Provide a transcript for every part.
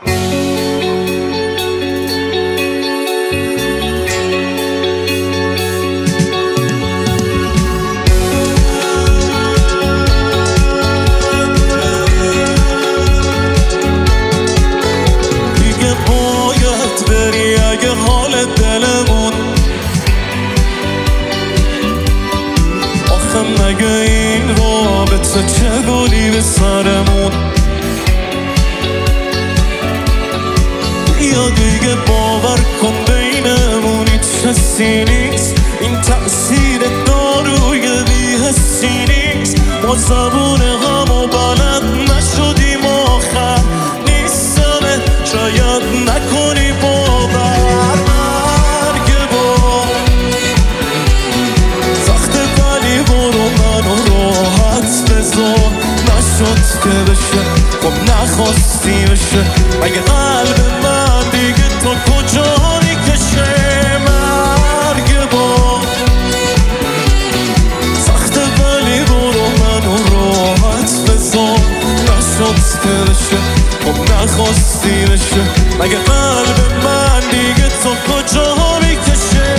مگه این رابطه چه گلی به سرمون یا دیگه باور کن بینمون هیچ حسی نیست، این تأثیر داروی بی‌حسی نیست. ما زبون همو بلد نشدیم آخر نیستمه شاید نکنی باور. نشد که بشه خب نخواستی بشه، مگه قلب من دیگه تو کجا میکشه؟ مرگ با سخته ولی برو منو راحت بذار. نشد که بشه خب نخواستی بشه، مگه قلب من دیگه تو کجا میکشه؟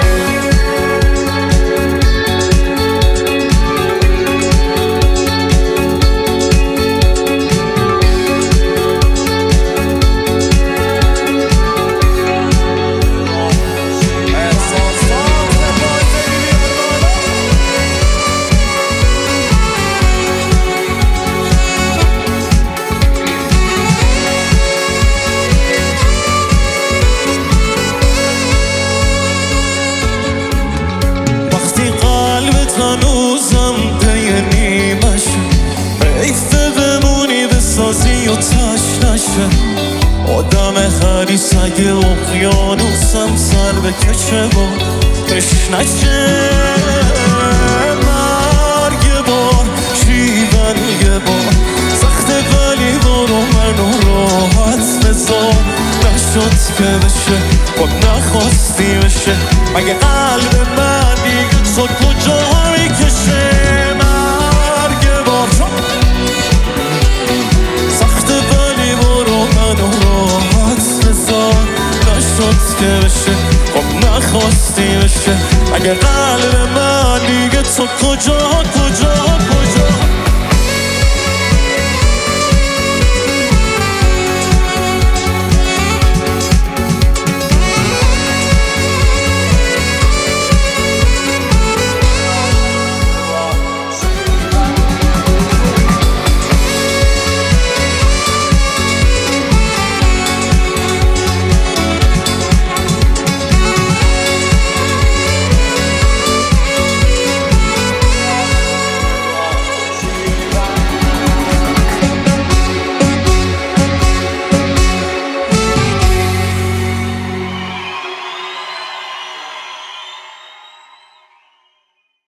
هنوزم پی نیمشه، حیفه بمونی بسازی و تش نشه. آدم حریص اگه اقیانوسم سر بکشه با تشنشه. مرگ بار شیون یه بار سخته ولی برو منو راحت بذار. نشد که بشه خب نخواستی بشه، مگه قلب من دیگه تو کجا میکشه؟ مرگ بار سخته ولی برو منو راحت بذار. نشد که بشه خب نخواستی بشه، مگه قلب من دیگه تو کجا